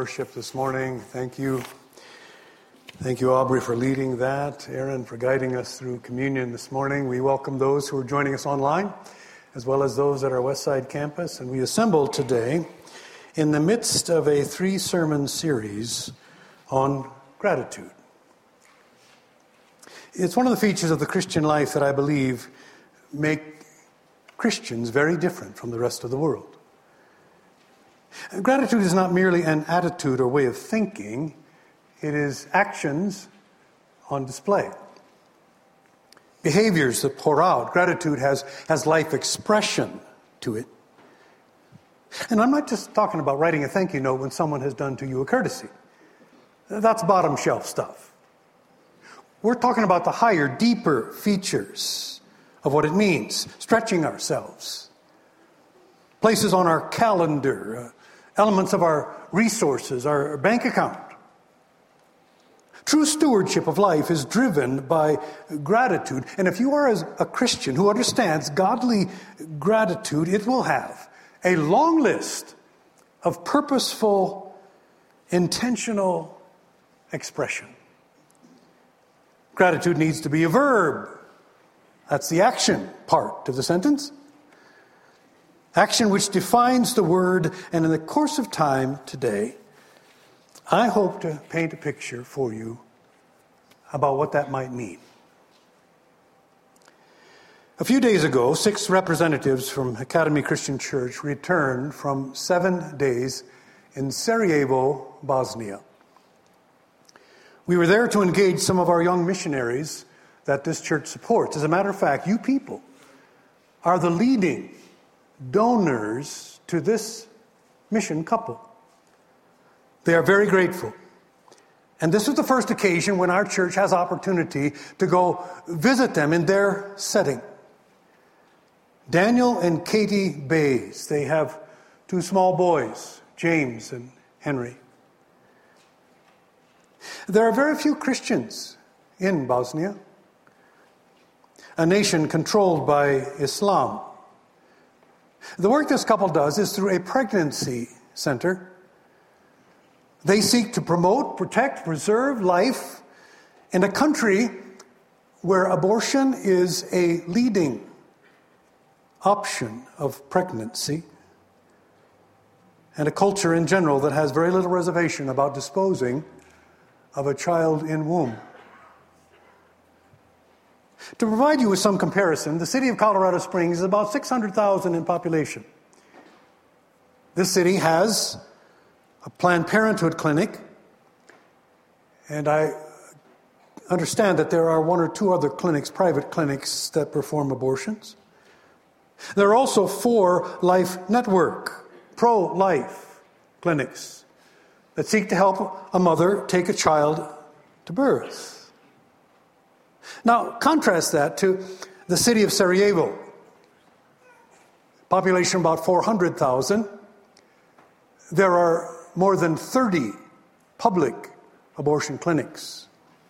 worship this morning. Thank you. Thank you, Aubrey, for leading that. Aaron, for guiding us through communion this morning. We welcome those who are joining us online, as well as those at our Westside campus. And we assemble today in the midst of a 3-sermon series on gratitude. It's one of the features of the Christian life that I believe make Christians very different from the rest of the world. Gratitude is not merely an attitude or way of thinking. It is actions on display. Behaviors that pour out. Gratitude has life expression to it. And I'm not just talking about writing a thank you note when someone has done to you a courtesy. That's bottom shelf stuff. We're talking about the higher, deeper features of what it means. Stretching ourselves. Places on our calendar. Elements of our resources, our bank account. True stewardship of life is driven by gratitude. And if you are a Christian who understands godly gratitude, it will have a long list of purposeful, intentional expression. Gratitude needs to be a verb. That's the action part of the sentence. Action which defines the word, and in the course of time today, I hope to paint a picture for you about what that might mean. A few days ago, 6 representatives from Academy Christian Church returned from 7 days in Sarajevo, Bosnia. We were there to engage some of our young missionaries that this church supports. As a matter of fact, you people are the leading donors to this mission couple. They are very grateful. And this is the first occasion when our church has opportunity to go visit them in their setting. Daniel and Katie Bays, they have 2 small boys, James and Henry. There are very few Christians in Bosnia, a nation controlled by Islam. The work this couple does is through a pregnancy center. They seek to promote, protect, preserve life in a country where abortion is a leading option of pregnancy, and a culture in general that has very little reservation about disposing of a child in womb. To provide you with some comparison, the city of Colorado Springs is about 600,000 in population. This city has a Planned Parenthood clinic, and I understand that there are 1 or 2 other clinics, private clinics, that perform abortions. There are also 4 Life Network, pro-life clinics that seek to help a mother take a child to birth. Now, contrast that to the city of Sarajevo. Population about 400,000. There are more than 30 public abortion clinics.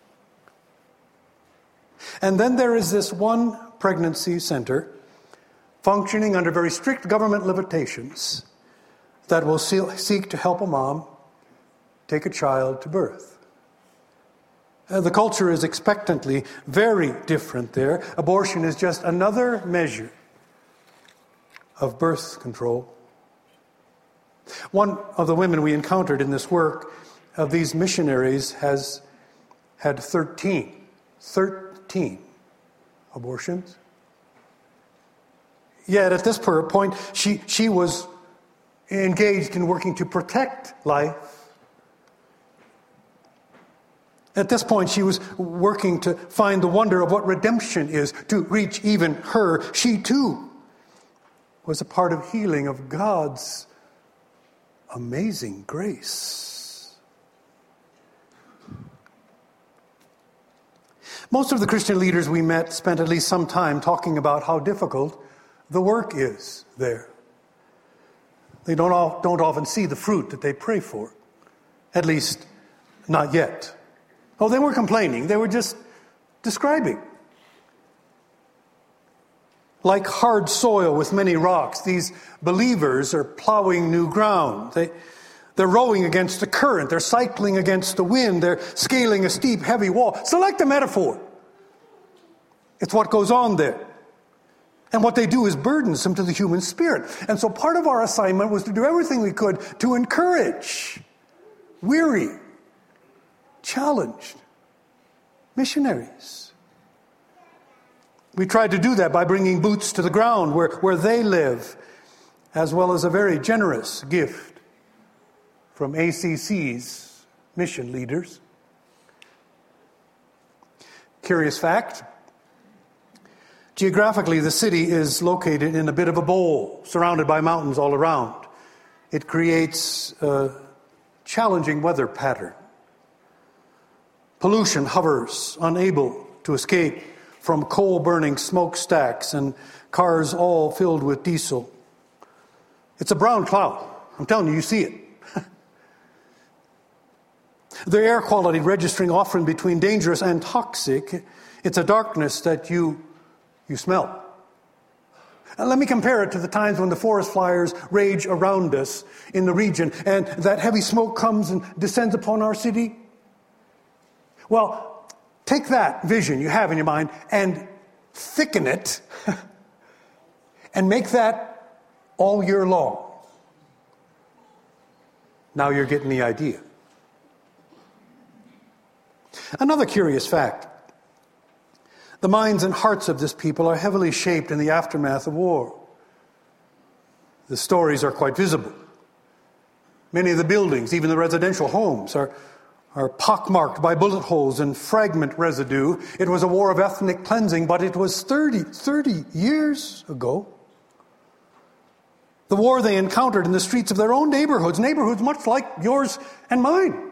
And then there is this one pregnancy center functioning under very strict government limitations that will seek to help a mom take a child to birth. The culture is expectantly very different there. Abortion is just another measure of birth control. One of the women we encountered in this work of these missionaries has had 13 abortions. Yet at this point, she was engaged in working to protect life. At this point, she was working to find the wonder of what redemption is, to reach even her. She, too, was a part of healing of God's amazing grace. Most of the Christian leaders we met spent at least some time talking about how difficult the work is there. They don't often see the fruit that they pray for, at least not yet. Oh, they weren't complaining. They were just describing. Like hard soil with many rocks, these believers are plowing new ground. They're rowing against the current. They're cycling against the wind. They're scaling a steep, heavy wall. Select a metaphor. It's what goes on there. And what they do is burdensome to the human spirit. And so part of our assignment was to do everything we could to encourage weary, challenged missionaries. We tried to do that by bringing boots to the ground where they live, as well as a very generous gift from ACC's mission leaders. Curious fact, geographically the city is located in a bit of a bowl, surrounded by mountains all around. It creates a challenging weather pattern. Pollution hovers, unable to escape from coal-burning smokestacks and cars all filled with diesel. It's a brown cloud. I'm telling you, you see it. The air quality registering often between dangerous and toxic. It's a darkness that you smell. And let me compare it to the times when the forest fires rage around us in the region and that heavy smoke comes and descends upon our city. Well, take that vision you have in your mind and thicken it and make that all year long. Now you're getting the idea. Another curious fact. The minds and hearts of this people are heavily shaped in the aftermath of war. The stories are quite visible. Many of the buildings, even the residential homes, are pockmarked by bullet holes and fragment residue. It was a war of ethnic cleansing, but it was 30 years ago. The war they encountered in the streets of their own neighborhoods much like yours and mine.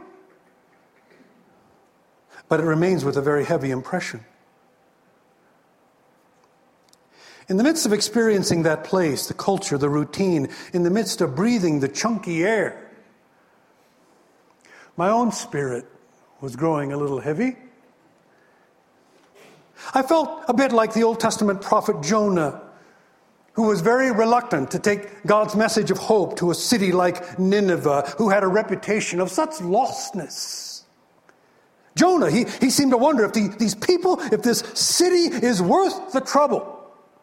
But it remains with a very heavy impression. In the midst of experiencing that place, the culture, the routine, in the midst of breathing the chunky air, my own spirit was growing a little heavy. I felt a bit like the Old Testament prophet Jonah, who was very reluctant to take God's message of hope to a city like Nineveh, who had a reputation of such lostness. Jonah, he seemed to wonder if these people, if this city is worth the trouble.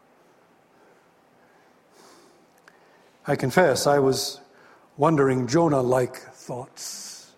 I confess, I was wondering Jonah-like thoughts.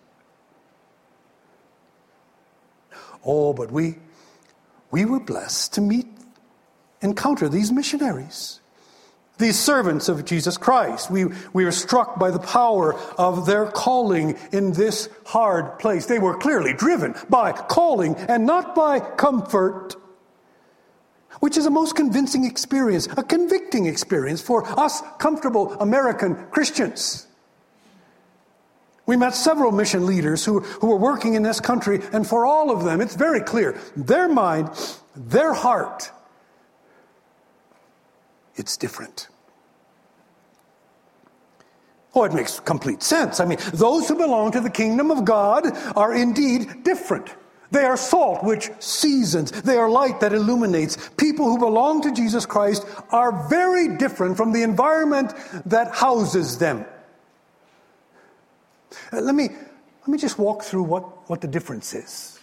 Oh, but we were blessed to encounter these missionaries. These servants of Jesus Christ. We were struck by the power of their calling in this hard place. They were clearly driven by calling and not by comfort, which is a most convincing experience, a convicting experience for us comfortable American Christians. We met several mission leaders who were working in this country, and for all of them, it's very clear, their mind, their heart, it's different. Oh, it makes complete sense. I mean, those who belong to the kingdom of God are indeed different. They are salt which seasons. They are light that illuminates. People who belong to Jesus Christ are very different from the environment that houses them. Let me just walk through what the difference is.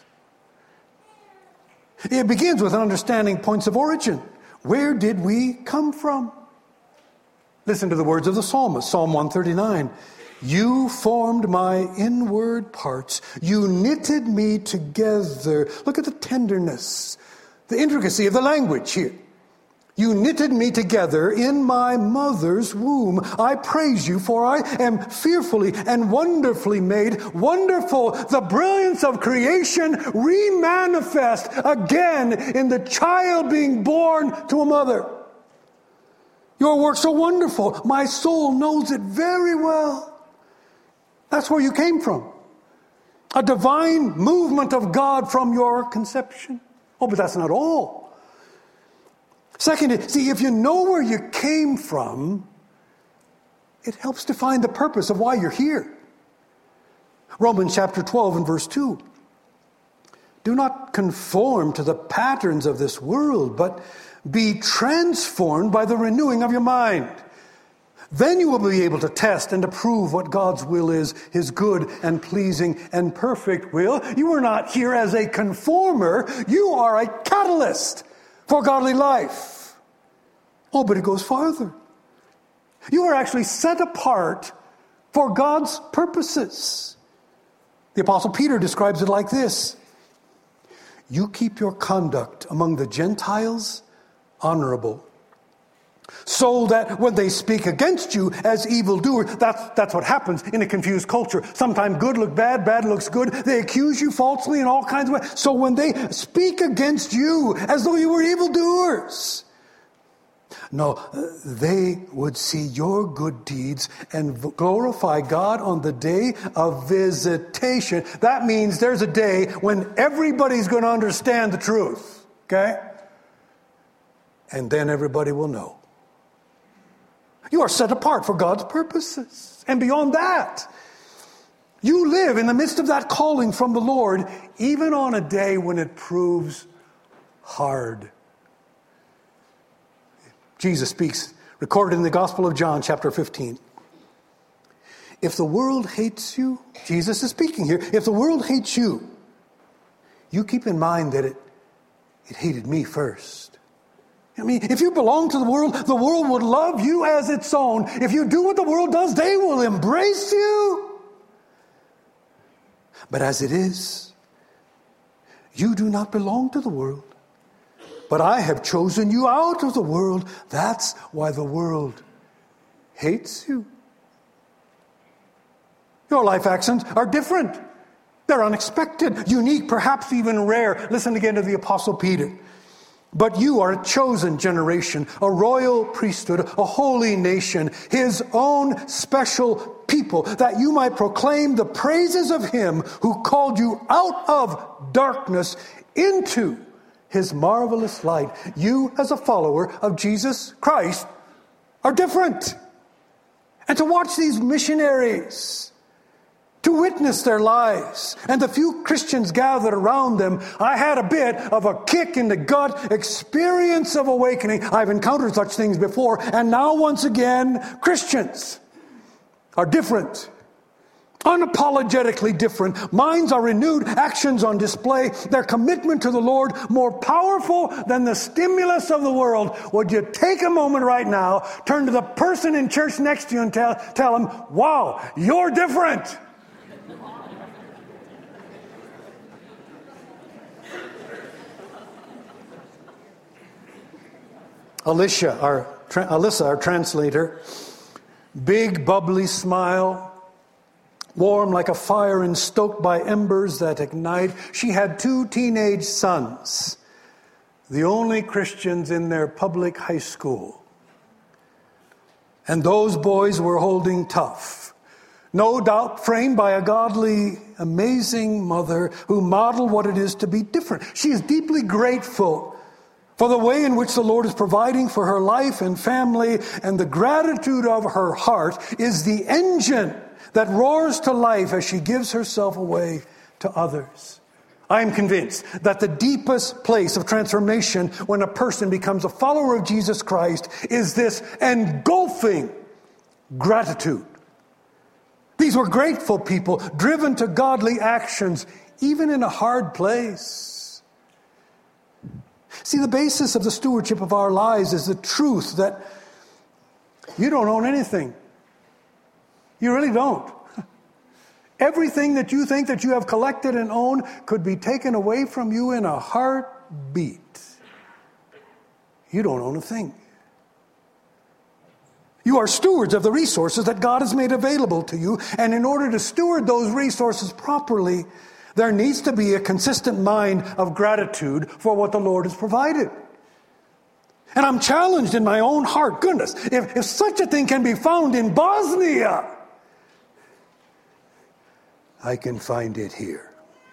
It begins with an understanding points of origin. Where did we come from? Listen to the words of the psalmist, Psalm 139. You formed my inward parts. You knitted me together. Look at the tenderness, the intricacy of the language here. You knitted me together in my mother's womb. I praise you, for I am fearfully and wonderfully made. Wonderful, the brilliance of creation re-manifest again in the child being born to a mother. Your work's so wonderful. My soul knows it very well. That's where you came from. A divine movement of God from your conception. Oh, but that's not all. Second, see, if you know where you came from, it helps define the purpose of why you're here. Romans chapter 12 and verse 2. Do not conform to the patterns of this world, but be transformed by the renewing of your mind. Then you will be able to test and to prove what God's will is, his good and pleasing and perfect will. You are not here as a conformer. You are a catalyst for godly life. Oh, but it goes farther. You are actually set apart for God's purposes. The Apostle Peter describes it like this: you keep your conduct among the Gentiles honorable, so that when they speak against you as evildoers, that's what happens in a confused culture. Sometimes good looks bad, bad looks good. They accuse you falsely in all kinds of ways. So when they speak against you as though you were evildoers, no, they would see your good deeds and glorify God on the day of visitation. That means there's a day when everybody's going to understand the truth, okay? And then everybody will know. You are set apart for God's purposes. And beyond that, you live in the midst of that calling from the Lord, even on a day when it proves hard. Jesus speaks, recorded in the Gospel of John, chapter 15. If the world hates you, Jesus is speaking here, if the world hates you, you keep in mind that it hated me first. I mean, if you belong to the world would love you as its own. If you do what the world does, they will embrace you. But as it is, you do not belong to the world, but I have chosen you out of the world. That's why the world hates you. Your life actions are different. They're unexpected, unique, perhaps even rare. Listen again to the Apostle Peter. But you are a chosen generation, a royal priesthood, a holy nation, his own special people, that you might proclaim the praises of him who called you out of darkness into his marvelous light. You, as a follower of Jesus Christ, are different. And to watch these missionaries, to witness their lives, and the few Christians gathered around them, I had a bit of a kick in the gut experience of awakening. I've encountered such things before, and now once again, Christians are different. Unapologetically different. Minds are renewed, actions on display, their commitment to the Lord more powerful than the stimulus of the world. Would you take a moment right now, turn to the person in church next to you and tell them, wow, you're different. Alyssa, our translator, big bubbly smile, warm like a fire and stoked by embers that ignite. She had 2 teenage sons, the only Christians in their public high school. And those boys were holding tough. No doubt framed by a godly, amazing mother who modeled what it is to be different. She is deeply grateful for the way in which the Lord is providing for her life and family, and the gratitude of her heart is the engine that roars to life as she gives herself away to others. I am convinced that the deepest place of transformation when a person becomes a follower of Jesus Christ is this engulfing gratitude. These were grateful people, driven to godly actions, even in a hard place. See, the basis of the stewardship of our lives is the truth that you don't own anything. You really don't. Everything that you think that you have collected and owned could be taken away from you in a heartbeat. You don't own a thing. You are stewards of the resources that God has made available to you, and in order to steward those resources properly, there needs to be a consistent mind of gratitude for what the Lord has provided. And I'm challenged in my own heart. Goodness, if such a thing can be found in Bosnia, I can find it here.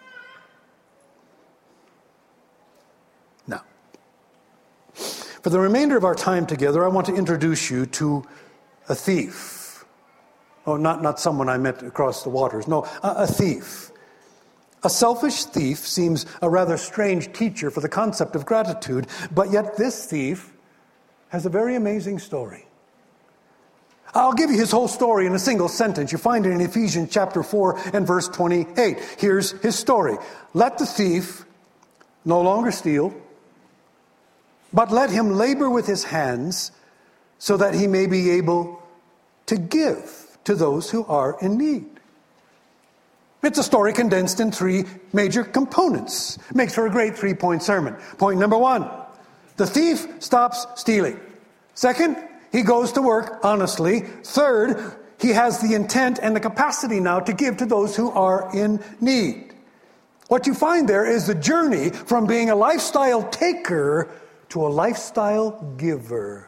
Now, for the remainder of our time together, I want to introduce you to a thief. Oh, not someone I met across the waters. No, a thief. A selfish thief seems a rather strange teacher for the concept of gratitude, but yet this thief has a very amazing story. I'll give you his whole story in a single sentence. You find it in Ephesians chapter 4 and verse 28. Here's his story. Let the thief no longer steal, but let him labor with his hands so that he may be able to give to those who are in need. It's a story condensed in three major components. It makes for a great 3-point sermon. Point number 1, the thief stops stealing. Second, he goes to work honestly. Third, he has the intent and the capacity now to give to those who are in need. What you find there is the journey from being a lifestyle taker to a lifestyle giver.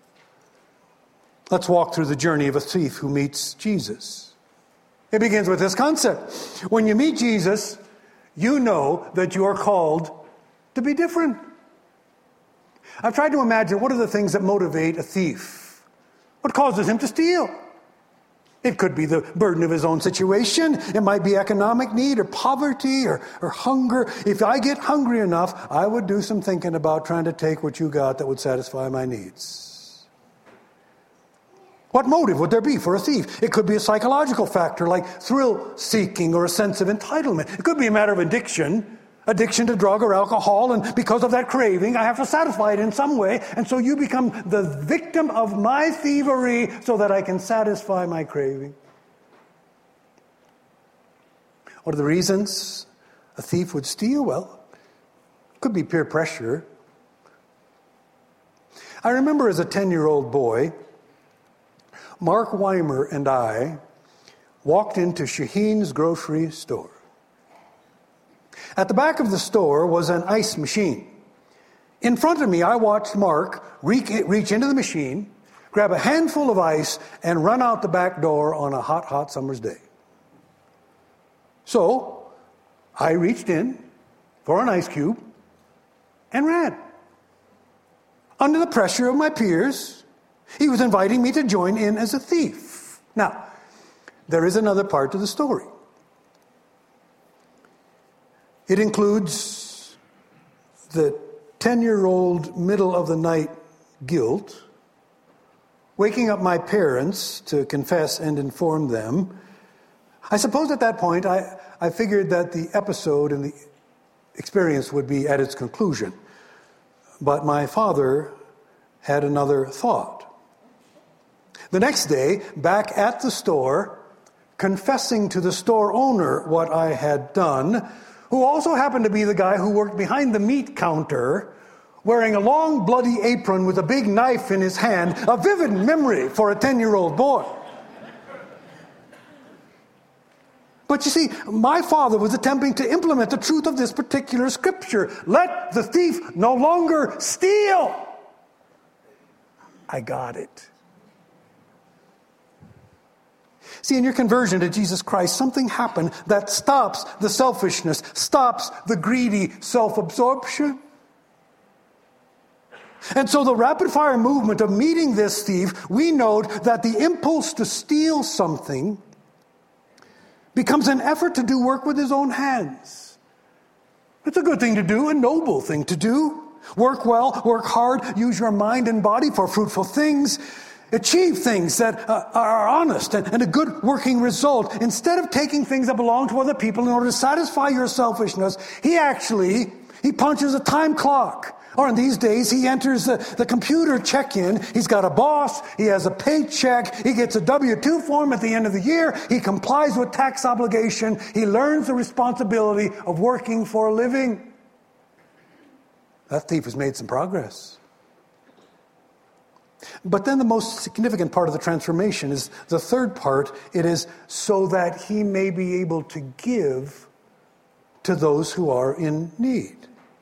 Let's walk through the journey of a thief who meets Jesus. It begins with this concept. When you meet Jesus, you know that you are called to be different. I've tried to imagine what are the things that motivate a thief? What causes him to steal? It could be the burden of his own situation. It might be economic need or poverty or hunger. If I get hungry enough, I would do some thinking about trying to take what you got that would satisfy my needs. What motive would there be for a thief? It could be a psychological factor like thrill-seeking or a sense of entitlement. It could be a matter of addiction to drug or alcohol, and because of that craving, I have to satisfy it in some way, and so you become the victim of my thievery so that I can satisfy my craving. What are the reasons a thief would steal? Well, it could be peer pressure. I remember as a 10-year-old boy, Mark Weimer and I walked into Shaheen's grocery store. At the back of the store was an ice machine. In front of me, I watched Mark reach into the machine, grab a handful of ice, and run out the back door on a hot, hot summer's day. So, I reached in for an ice cube and ran. Under the pressure of my peers, he was inviting me to join in as a thief. Now, there is another part to the story. It includes the 10-year-old middle-of-the-night guilt, waking up my parents to confess and inform them. I suppose at that point I figured that the episode and the experience would be at its conclusion. But my father had another thought. The next day, back at the store, confessing to the store owner what I had done, who also happened to be the guy who worked behind the meat counter, wearing a long bloody apron with a big knife in his hand, a vivid memory for a 10-year-old boy. But you see, my father was attempting to implement the truth of this particular scripture. Let the thief no longer steal. I got it. See, in your conversion to Jesus Christ, something happened that stops the selfishness, stops the greedy self-absorption. And so the rapid-fire movement of meeting this thief, we note that the impulse to steal something becomes an effort to do work with his own hands. It's a good thing to do, a noble thing to do. Work well, work hard, use your mind and body for fruitful things. Achieve things that are honest and a good working result. Instead of taking things that belong to other people in order to satisfy your selfishness, he punches a time clock. Or in these days, he enters the computer check-in. He's got a boss. He has a paycheck. He gets a W-2 form at the end of the year. He complies with tax obligation. He learns the responsibility of working for a living. That thief has made some progress. But then the most significant part of the transformation is the third part. It is so that he may be able to give to those who are in need.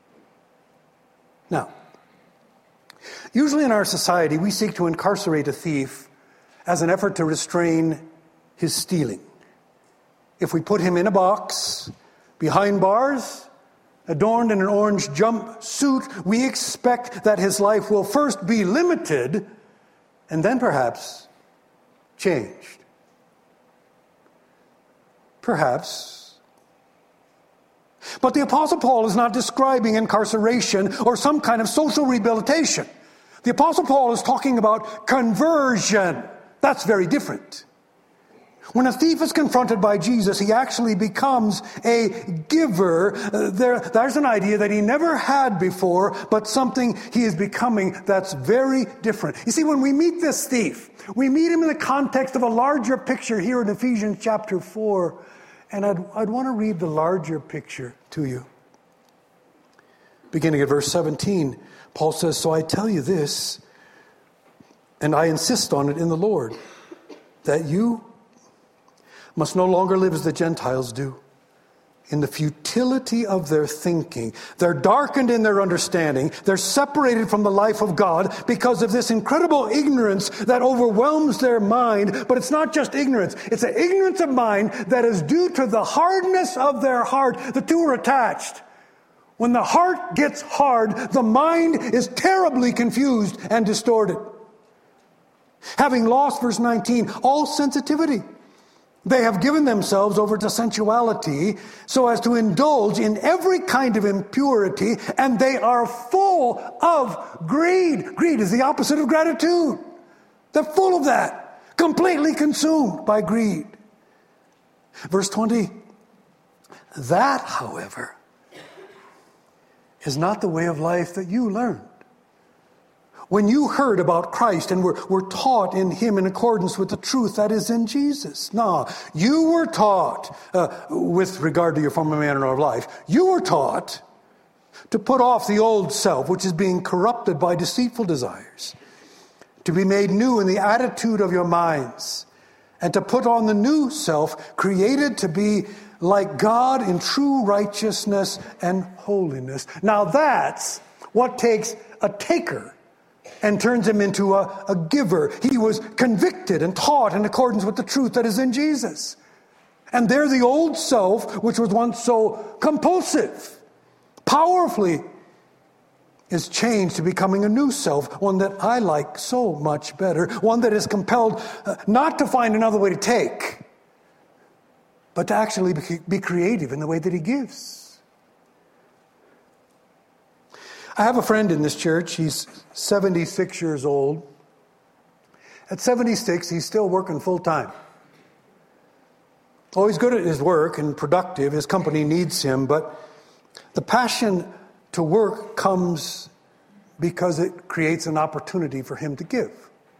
Now, usually in our society, we seek to incarcerate a thief as an effort to restrain his stealing. If we put him in a box, behind bars, adorned in an orange jumpsuit, we expect that his life will first be limited and then perhaps changed. Perhaps. But the Apostle Paul is not describing incarceration or some kind of social rehabilitation. The Apostle Paul is talking about conversion. That's very different. When a thief is confronted by Jesus, he actually becomes a giver. There's an idea that he never had before, but something he is becoming that's very different. You see, when we meet this thief, we meet him in the context of a larger picture here in Ephesians chapter 4. And I'd want to read the larger picture to you. Beginning at verse 17, Paul says, "So I tell you this, and I insist on it in the Lord, that you must no longer live as the Gentiles do, in the futility of their thinking. They're darkened in their understanding. They're separated from the life of God because of this incredible ignorance that overwhelms their mind. But it's not just ignorance. It's an ignorance of mind that is due to the hardness of their heart. The two are attached. When the heart gets hard, the mind is terribly confused and distorted. Having lost, verse 19, all sensitivity, they have given themselves over to sensuality so as to indulge in every kind of impurity, and they are full of greed. Greed is the opposite of gratitude. They're full of that, completely consumed by greed. Verse 20, that, however, is not the way of life that you learned. When you heard about Christ and were taught in Him in accordance with the truth that is in Jesus. No, you were taught, with regard to your former manner of life, you were taught to put off the old self, which is being corrupted by deceitful desires, to be made new in the attitude of your minds, and to put on the new self, created to be like God in true righteousness and holiness. Now that's what takes a taker and turns him into a giver. He was convicted and taught in accordance with the truth that is in Jesus. And there the old self, which was once so compulsive, powerfully is changed to becoming a new self, one that I like so much better, one that is compelled not to find another way to take, but to actually be creative in the way that he gives. I have a friend in this church. He's 76 years old. At 76, he's still working full time. Oh, he's good at his work and productive. His company needs him, but the passion to work comes because it creates an opportunity for him to give.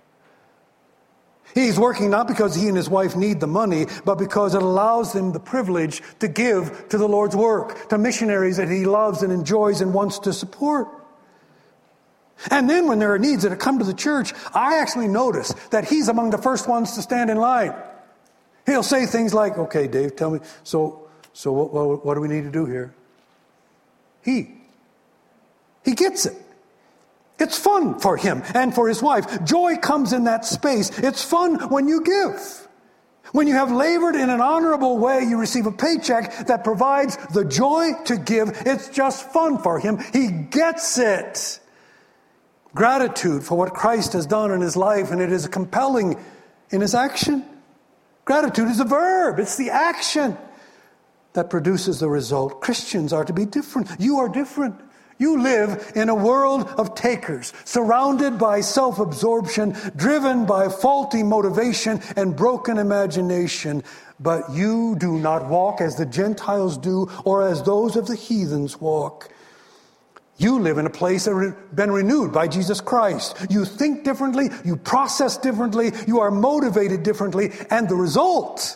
He's working not because he and his wife need the money, but because it allows him the privilege to give to the Lord's work, to missionaries that he loves and enjoys and wants to support. And then when there are needs that come to the church, I actually notice that he's among the first ones to stand in line. He'll say things like, "Okay, Dave, tell me, so what do we need to do here?" He gets it. It's fun for him and for his wife. Joy comes in that space. It's fun when you give. When you have labored in an honorable way, you receive a paycheck that provides the joy to give. It's just fun for him. He gets it. Gratitude for what Christ has done in his life, and it is compelling in his action. Gratitude is a verb. It's the action that produces the result. Christians are to be different. You are different. You live in a world of takers, surrounded by self-absorption, driven by faulty motivation and broken imagination. But you do not walk as the Gentiles do or as those of the heathens walk. You live in a place that has been renewed by Jesus Christ. You think differently, you process differently, you are motivated differently, and the result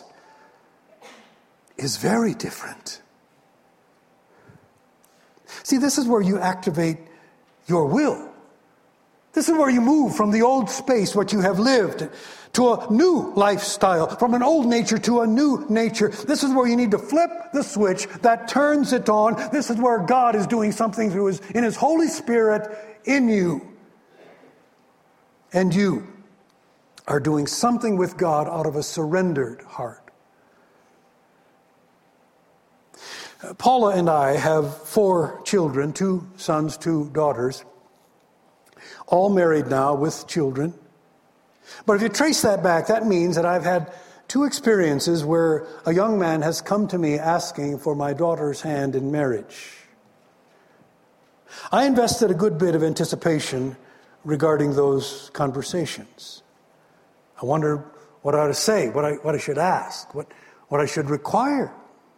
is very different. See, this is where you activate your will. This is where you move from the old space, what you have lived, to a new lifestyle, from an old nature to a new nature. This is where you need to flip the switch that turns it on. This is where God is doing something in His Holy Spirit in you. And you are doing something with God out of a surrendered heart. Paula and I have 4 children, 2 sons, 2 daughters, all married now with children. But if you trace that back, that means that I've had 2 experiences where a young man has come to me asking for my daughter's hand in marriage. I invested a good bit of anticipation regarding those conversations. I wondered what I ought to say, what I should ask, what I should require.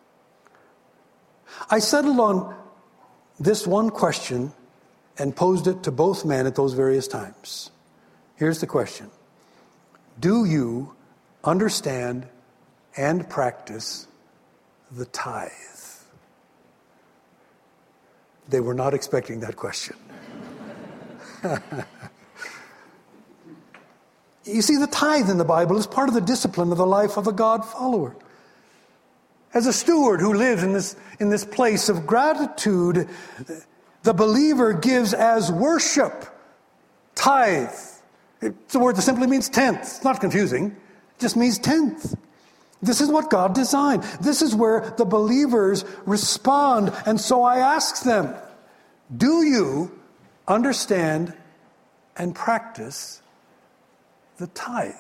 I settled on this one question and posed it to both men at those various times. Here's the question. Do you understand and practice the tithe? They were not expecting that question. You see, the tithe in the Bible is part of the discipline of the life of a God follower. As a steward who lives in this place of gratitude, the believer gives as worship. Tithe. It's a word that simply means tenth. It's not confusing. It just means tenth. This is what God designed. This is where the believers respond. And so I ask them, do you understand and practice the tithe?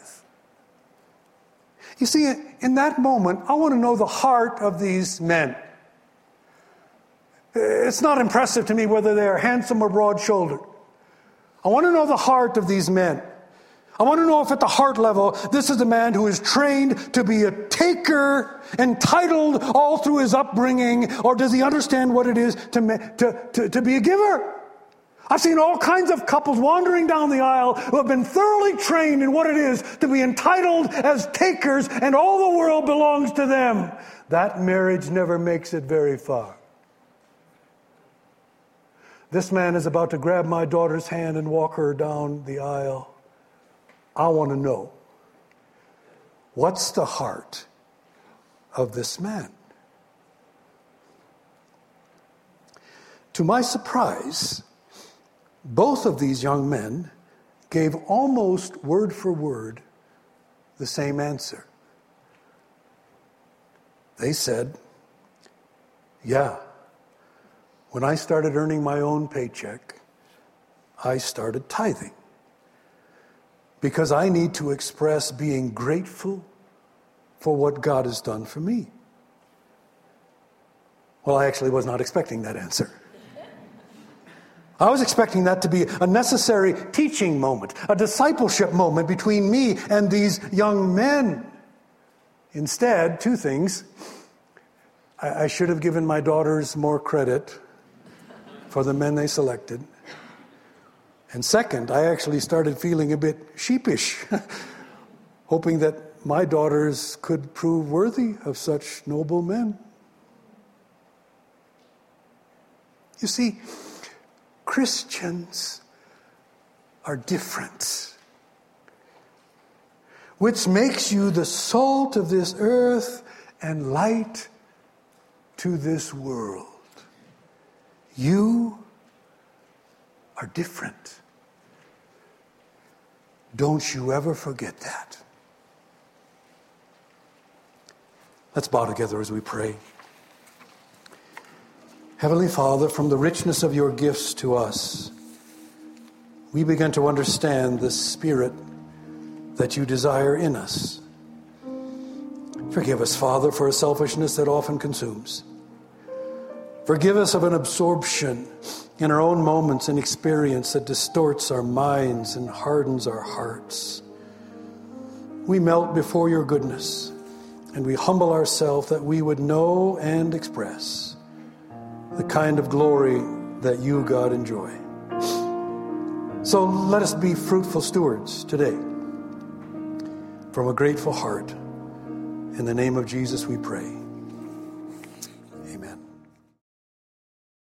You see, in that moment, I want to know the heart of these men. It's not impressive to me whether they are handsome or broad-shouldered. I want to know the heart of these men. I want to know if at the heart level, this is a man who is trained to be a taker, entitled all through his upbringing, or does he understand what it is to be a giver? I've seen all kinds of couples wandering down the aisle who have been thoroughly trained in what it is to be entitled as takers, and all the world belongs to them. That marriage never makes it very far. This man is about to grab my daughter's hand and walk her down the aisle. I want to know, what's the heart of this man? To my surprise, both of these young men gave almost word for word the same answer. They said, yeah, when I started earning my own paycheck, I started tithing. Because I need to express being grateful for what God has done for me. Well, I actually was not expecting that answer. I was expecting that to be a necessary teaching moment, a discipleship moment between me and these young men. Instead, two things. I should have given my daughters more credit for the men they selected. And second, I actually started feeling a bit sheepish, hoping that my daughters could prove worthy of such noble men. You see, Christians are different, which makes you the salt of this earth and light to this world. You are different. Don't you ever forget that. Let's bow together as we pray. Heavenly Father, from the richness of your gifts to us, we begin to understand the spirit that you desire in us. Forgive us, Father, for a selfishness that often consumes. Forgive us of an absorption in our own moments and experience that distorts our minds and hardens our hearts. We melt before your goodness, and we humble ourselves that we would know and express the kind of glory that you, God, enjoy. So let us be fruitful stewards today. From a grateful heart, in the name of Jesus we pray.